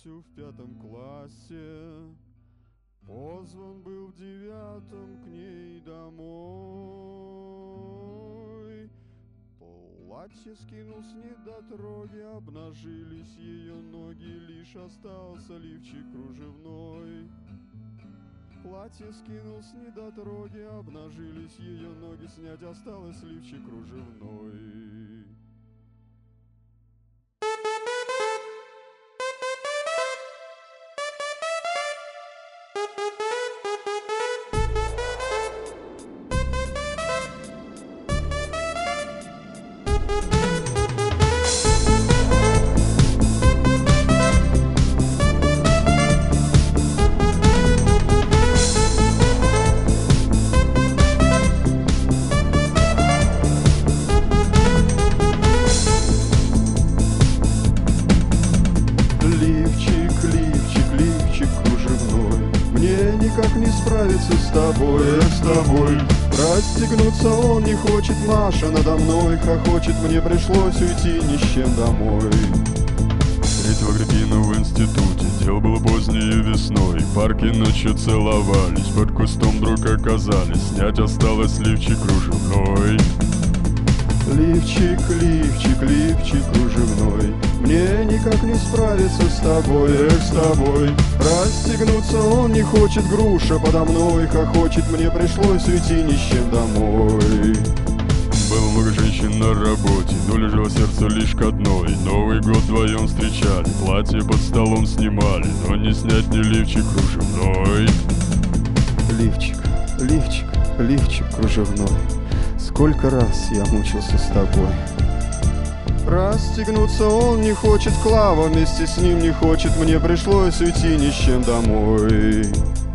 Васю в 5 классе. Позван был в 9 к ней домой. Платье скинул с недотроги, обнажились ее ноги, лишь остался лифчик кружевной. Платье скинул с недотроги, обнажились ее ноги, снять осталось лифчик кружевной. Никак не справиться с тобой, с тобой. Расстегнуться он не хочет, Маша надо мной хохочет, мне пришлось уйти ни с чем домой. Встретил Агриппину в институте, дело было позднее весной. Парки ночью целовались, под кустом вдруг оказались, снять осталось лифчик кружевной. Лифчик, лифчик, лифчик кружевной. Мне никак не справиться с тобой, с тобой. Расстегнуться он не хочет, груша подо мной хохочет, мне пришлось уйти ни с чем домой. Было много женщин на работе, но лежало сердце лишь к одной. Новый год вдвоем встречали, платье под столом снимали, но не снять ни лифчик кружевной. Лифчик, лифчик, лифчик кружевной. Сколько раз я мучился с тобой. Расстегнуться он не хочет, Клава вместе с ним не хочет, мне пришлось уйти ни с чем домой.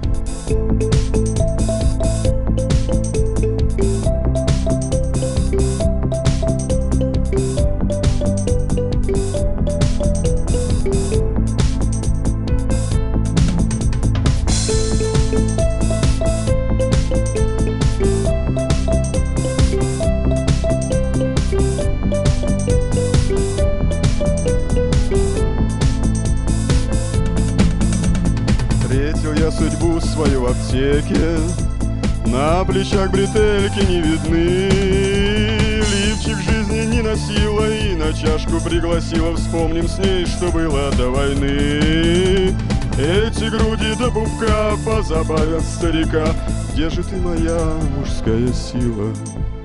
Встретил я судьбу свою в аптеке, на плечах бретельки не видны. Лифчик жизни не носила и на чашку пригласила, вспомним с ней, что было до войны. Эти груди до пупка позабавят старика, где же ты, моя мужская сила?